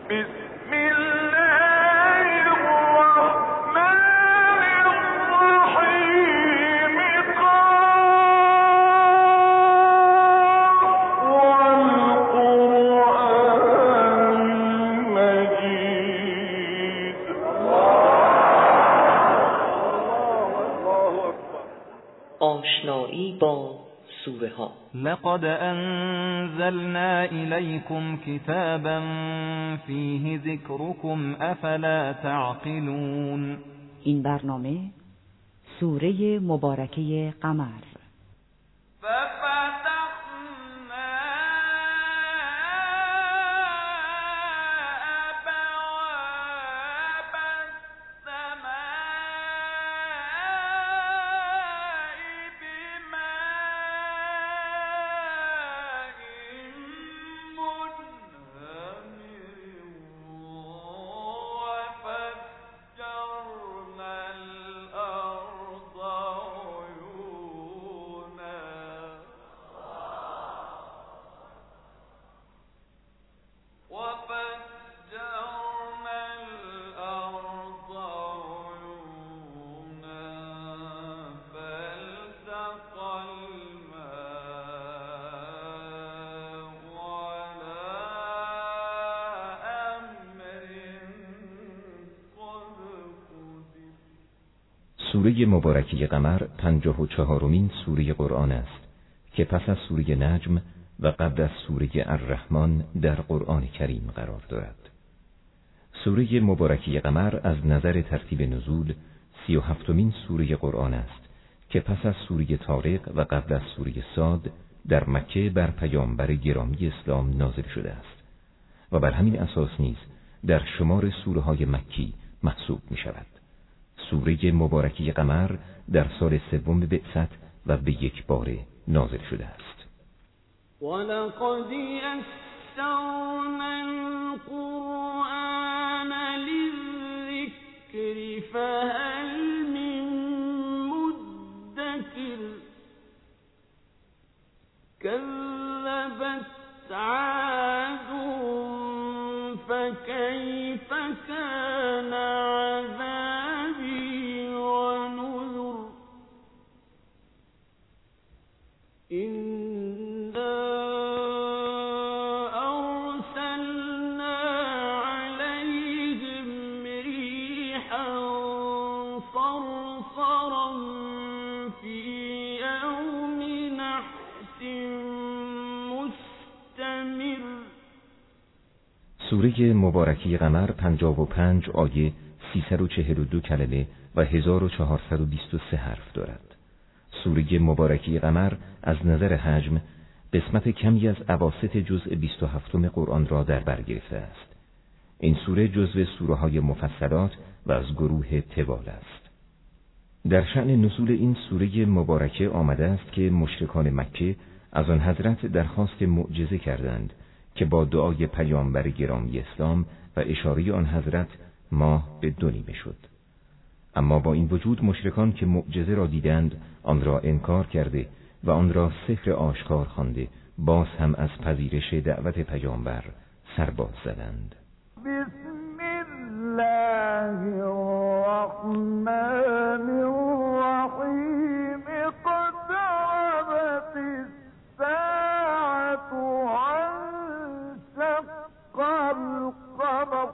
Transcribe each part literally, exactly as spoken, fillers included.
آشنایی با سوره ها. لقد انزلنا الیکم کتابا فیه ذکرکم افلا تعقلون. این برنامه سوره مبارکه قمر. سوره مبارکه قمر پنجاه و چهارمین سوره قرآن است که پس از سوره نجم و قبل از سوره الرحمن در قرآن کریم قرار دارد. سوره مبارکه قمر از نظر ترتیب نزول سی و هفتمین سوره قرآن است که پس از سوره طارق و قبل از سوره صاد در مکه بر پیامبر گرامی اسلام نازل شده است و بر همین اساس نیز در شمار سوره های مکی محسوب می شود. سوره مبارکه قمر در سال سوم بعثت و به یک باره نازل شده است. وَلَقَدْ يَسَّرْنَا الْقُرْآنَ لِلذِّكْرِ فَهَلْ مِن مُّدَّكِرٍ كَذَّبَتْ عَادٌ فَكَيْفَ كَانَ عَذَابِي وَنُذُرِ. إِنَّا أَرْسَلْنَا عَلَيْهِمْ رِيحًا صَرْصَرًا فِي يَوْمِ نَحْسٍ مُسْتَمِرٍّ. سوره مبارکه قمر پنجاه و پنج آیه، سیصد و چهل و دو کلمه و هزار و چهارصد و بیست و سه حرف دارد. سوره مبارکه قمر از نظر حجم قسمت کمی از اواسط جزء بیست و هفتم قرآن را در بر گرفته است. این سوره جزو سوره های مفصلات و از گروه طوال است. در شأن نزول این سوره مبارکه آمده است که مشرکان مکه از آن حضرت درخواست معجزه کردند که با دعای پیامبر گرامی اسلام و اشاره آن حضرت ماه به دو نیمه شد. اما با این وجود مشرکان که معجزه را دیدند آن را انکار کرده و آن را سحر آشکار خوانده باز هم از پذیرش دعوت پیامبر سرباز زدند. بسم الله الرحمن الرحیم. اقتربت الساعة وانشق القمر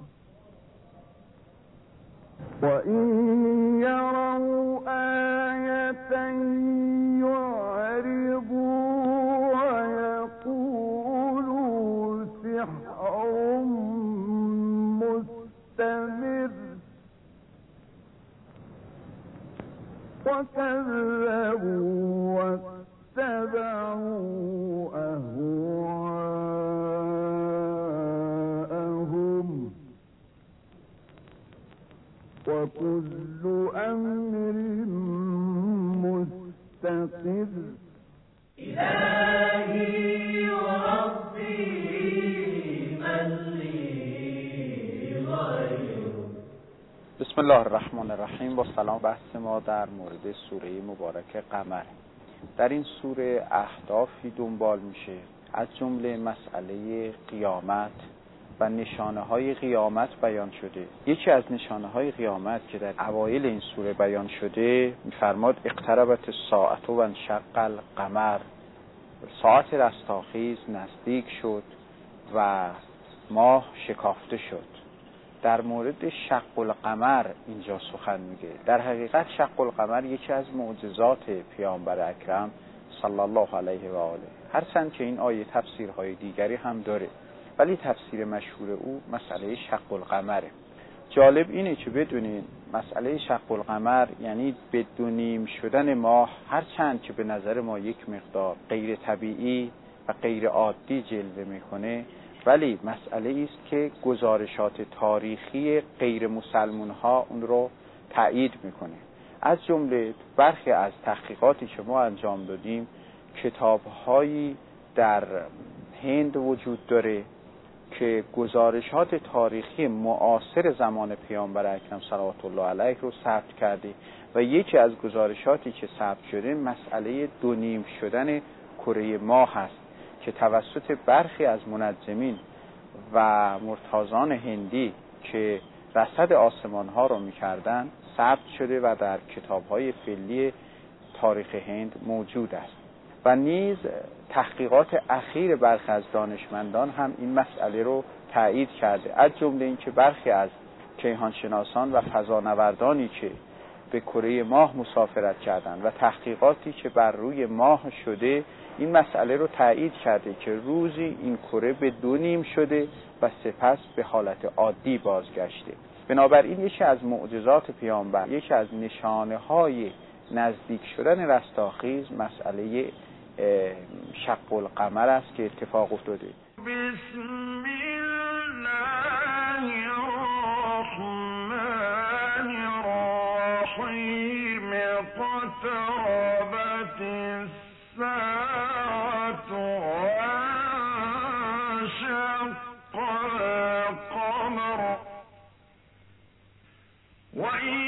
وَإِن يَرَوْا آيَةً يُعْرِضُوا وَيَقُولُوا سِحْرٌ مُسْتَمِرٌّ وَكَذَّبُوا وَاتَّبَعُوا أَهْوَاءَهُمْ وَكُلُّ أَمْرٍ مُسْتَقِرٌّ. إِلَٰهِي وَرَبِّي مَن لِّي غَيْرُهُ. بسم الله الرحمن الرحیم. با سلام بحث ما در مورد سوره مبارکه قمر. در این سوره اهدافی دنبال میشه، از جمله مسئله قیامت و نشانه های قیامت بیان شده. یکی از نشانه های قیامت که در اوایل این سوره بیان شده می‌فرماد اقتربت الساعة و انشق القمر، ساعت رستاخیز نزدیک شد و ماه شکافته شد. در مورد شق القمر اینجا سخن میگه. در حقیقت شق القمر یکی از معجزات پیامبر اکرم صلی الله علیه و آله، هرچند که این آیه تفسیرهای دیگری هم داره، ولی تفسیر مشهور او مسئله شق القمره. جالب اینه که بدونین مسئله شق القمر یعنی بدونیم شدن ماه، هرچند که به نظر ما یک مقدار غیر طبیعی و غیر عادی جلوه میکنه، ولی مسئله است که گزارشات تاریخی غیر مسلمان ها اون رو تایید میکنه. از جمله برخی از تحقیقاتی که ما انجام دادیم، کتاب‌هایی در هند وجود داره که گزارشات تاریخی معاصر زمان پیامبر اکرم صلوات الله علیه رو ثبت کرده و یکی از گزارشاتی که ثبت شده مسئله دو نیم شدن کره ماه هست که توسط برخی از منجمین و مرتازان هندی که رصد آسمان ها رو می‌کردن ثبت شده و در کتاب‌های فعلی تاریخ هند موجود است. و نیز تحقیقات اخیر برخی از دانشمندان هم این مسئله رو تایید کرده، از جمله اینکه برخی از کیهانشناسان و فضانوردانی که به کره ماه مسافرت کردند و تحقیقاتی که بر روی ماه شده این مسئله رو تایید کرده که روزی این کره به دو نیم شده و سپس به حالت عادی بازگشته. بنابراین یکی از معجزات پیامبر، یکی از نشانه های نزدیک شدن رستاخیز مسئله شق القمر است که اتفاق افتاده. بسم الله الرحمن الرحیم اقتربت الساعة وانشق القمر وإن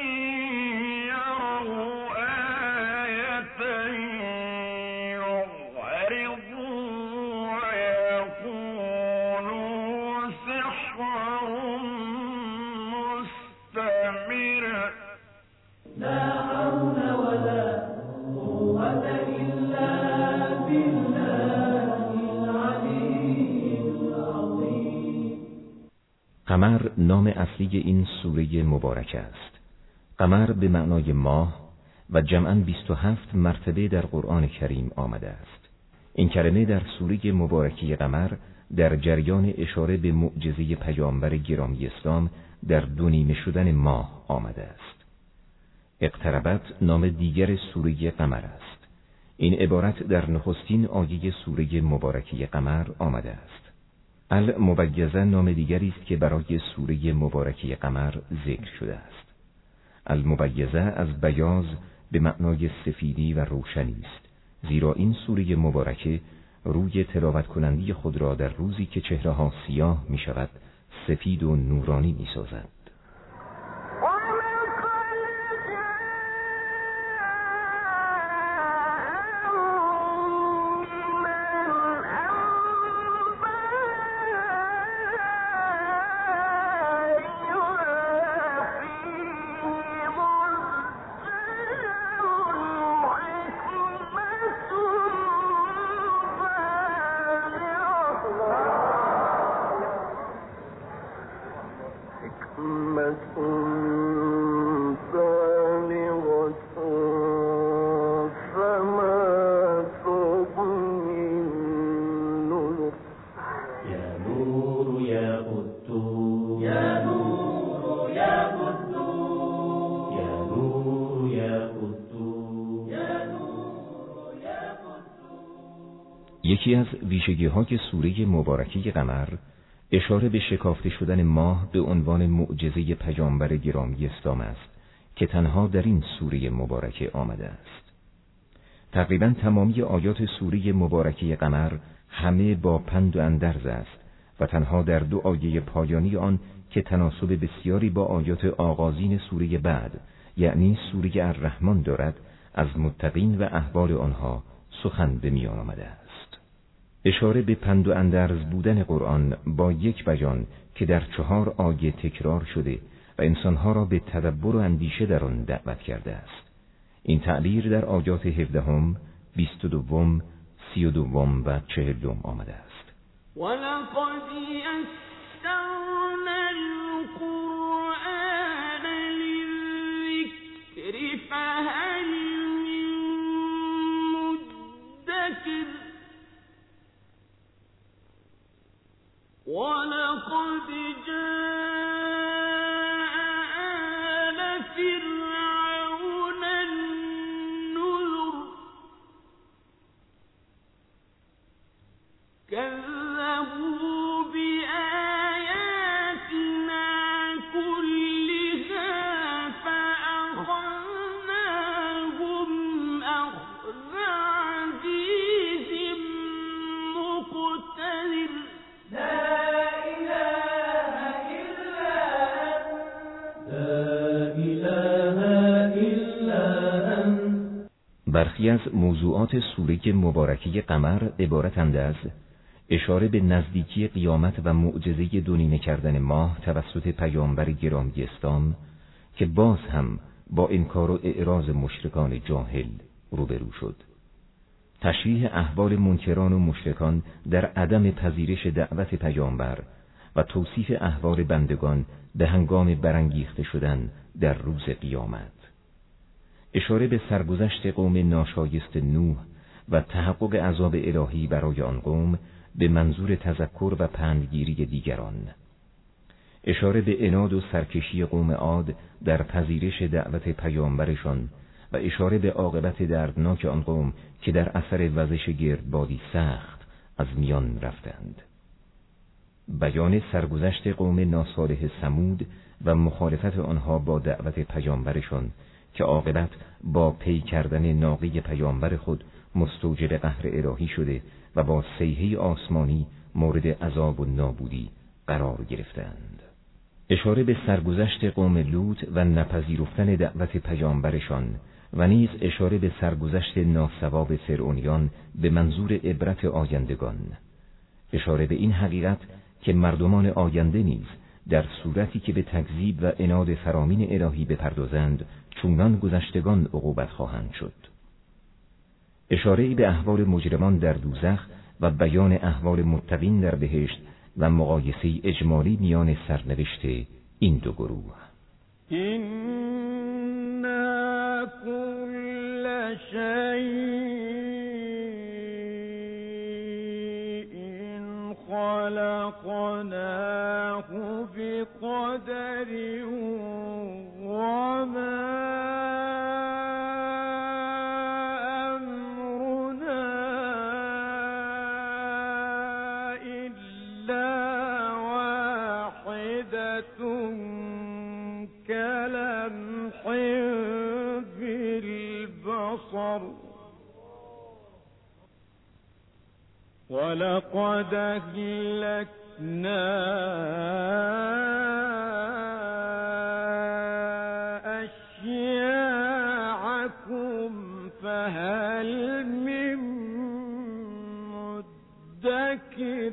قمر نام اصلی این سوره مبارک است. قمر به معنای ماه و جمعاً بیست و هفت مرتبه در قرآن کریم آمده است. این کلمه در سوره مبارکه قمر در جریان اشاره به معجزه پیامبر گرامی اسلام در دو نیمه شدن ماه آمده است. اقتربت نام دیگر سوره قمر است. این عبارت در نخستین آیه سوره مبارکه قمر آمده است. المبیضه نام دیگری است که برای سوره مبارکه قمر ذکر شده است. المبیضه از بیاض به معنای سفیدی و روشنی است، زیرا این سوره مبارکه روی تلاوت کنندی خود را در روزی که چهره ها سیاه می شود سفید و نورانی می سازد. یکی از ویژگی‌های سوره مبارکه قمر اشاره به شکافته شدن ماه به عنوان معجزه پیامبر گرامی اسلام است که تنها در این سوره مبارکه آمده است. تقریباً تمامی آیات سوره مبارکه قمر همه با پند و اندرز است و تنها در دو آیه پایانی آن که تناسب بسیاری با آیات آغازین سوره بعد یعنی سوره الرحمن دارد از متقین و احوال آنها سخن به میان آمده است. اشاره به پند و اندرز بودن قرآن با یک بیان که در چهار آیه تکرار شده و انسانها را به تدبر و اندیشه در آن دعوت کرده است. این تعبیر در آیات هفدهم، بیست و دوم، سی و دوم و چهلم آمده است. ولقد یسرنا القرآن للذکر فهل من مدکر ولقد جاء آل فرعون النذر كذبوا بآياتنا كلها فأخذناهم أخذ عزيز مقتدر. برخی از موضوعات سوره مبارکه قمر عبارتند از اشاره به نزدیکی قیامت و معجزه دونیمه کردن ماه توسط پیامبر گرامی اسلام که باز هم با انکار و اعراض مشرکان جاهل روبرو شد. تشریح احوال منکران و مشرکان در عدم پذیرش دعوت پیامبر و توصیف احوال بندگان به هنگام برانگیخته شدن در روز قیامت. اشاره به سرگذشت قوم ناشایست نوح و تحقق عذاب الهی برای آن قوم به منظور تذکر و پندگیری دیگران. اشاره به عناد و سرکشی قوم عاد در پذیرش دعوت پیامبرشان و اشاره به عاقبت دردناک آن قوم که در اثر وزش گردبادی سخت از میان رفتند. بیان سرگذشت قوم ناصالح ثمود و مخالفت آنها با دعوت پیامبرشان که عاقبت با پی کردن ناقه پیامبر خود مستوجب قهر الهی شده و با صیحه آسمانی مورد عذاب و نابودی قرار گرفتند. اشاره به سرگذشت قوم لوط و نپذیرفتن دعوت پیامبرشان و نیز اشاره به سرگذشت ناصواب فرعونیان به منظور عبرت آیندگان. اشاره به این حقیقت که مردمان آینده نیز در صورتی که به تکذیب و عناد فرامین الهی بپردازند چونان گذشتگان عقوبت خواهند شد. اشاره به احوال مجرمان در دوزخ و بیان احوال متقین در بهشت و مقایسه اجمالی میان سرنوشت این دو گروه. اینا کل شیء خلقناه بقدر وما ولقد أهلكنا أشياعكم فهل من مدكر.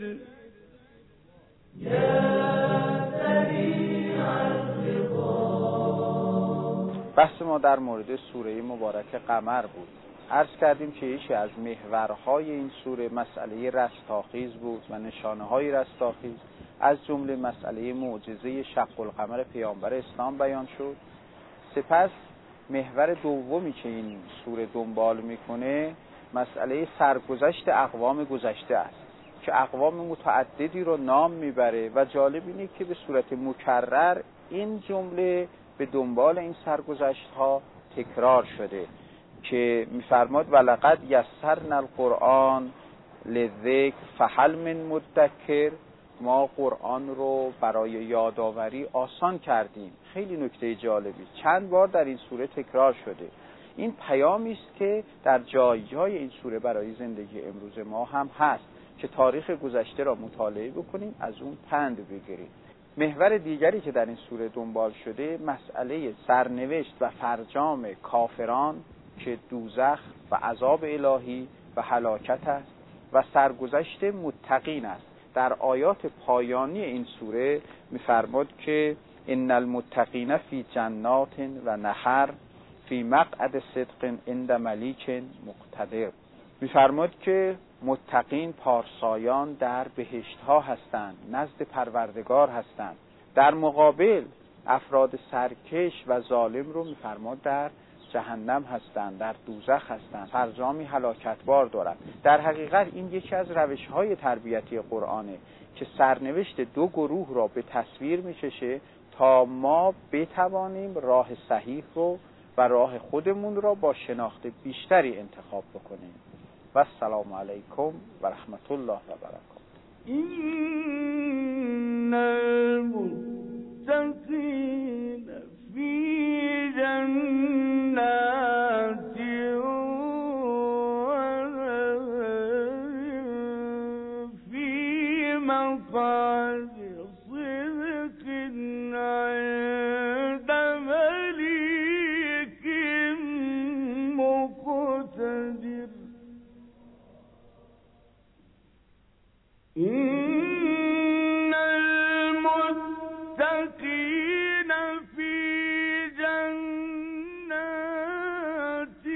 بحث ما در مورد سوره مبارک قمر بود. عرض کردیم که یکی از محورهای این سوره مسئله رستاخیز بود و نشانه‌های رستاخیز از جمله مسئله معجزه شق القمر پیامبر اسلام بیان شد. سپس محور دومی که این سوره دنبال میکنه مسئله سرگذشت اقوام گذشته است که اقوام متعددی رو نام میبره و جالب اینه که به صورت مکرر این جمله به دنبال این سرگذشت‌ها تکرار شده که می‌فرماد ولقد یسرنا القرآن للذکر فهل من مدکر. ما قرآن رو برای یادآوری آسان کردیم. خیلی نکته جالبی چند بار در این سوره تکرار شده. این پیامی است که در جای جای این سوره برای زندگی امروز ما هم هست که تاریخ گذشته را مطالعه بکنیم، از اون پند بگیریم. محور دیگری که در این سوره دنبال شده مسئله سرنوشت و فرجام کافران که دوزخ و عذاب الهی و هلاکت است و سرگذشت متقین است. در آیات پایانی این سوره می‌فرماد که ان المتقین فی جنات و نهر فی مقعد صدق عند ملیک مقتدر. می‌فرماد که متقین پارسایان در بهشت‌ها هستند، نزد پروردگار هستند. در مقابل افراد سرکش و ظالم رو می‌فرماد در جهنم هستند، در دوزخ هستند، فرجامی هلاکتبار دارند. در حقیقت این یکی از روش‌های تربیتی قرآنه که سرنوشت دو گروه را به تصویر می‌کشه تا ما بتوانیم راه صحیح رو و راه خودمون را با شناخت بیشتری انتخاب بکنیم. و السلام علیکم و رحمت الله و برکاته. این المتقین فی جنات و فی مقعد صدق عند ملیک مقتدر. إن المتقين في جنات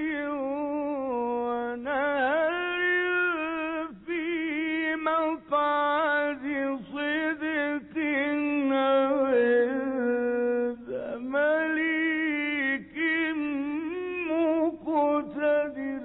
ونهر في مقعد صدق عند مليك مقتدر.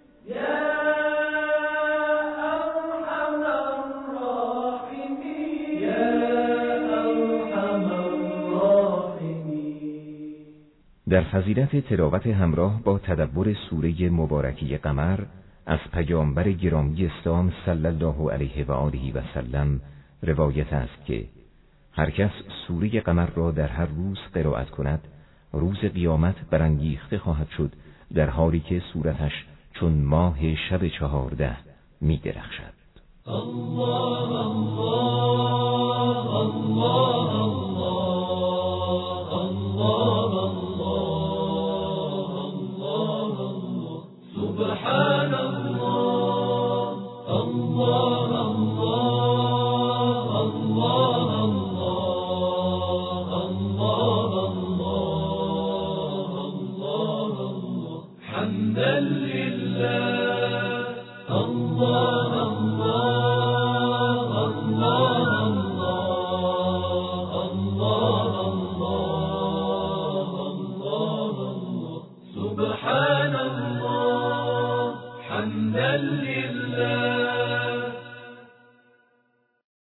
در فضیلت تلاوت همراه با تدبر سوره مبارکه قمر از پیامبر گرامی اسلام صلی الله علیه و آله و سلم روایت است که هر کس سوره قمر را در هر روز قرائت کند روز قیامت برانگیخته خواهد شد در حالی که صورتش چون ماه شب چهارده می درخشد. الله الله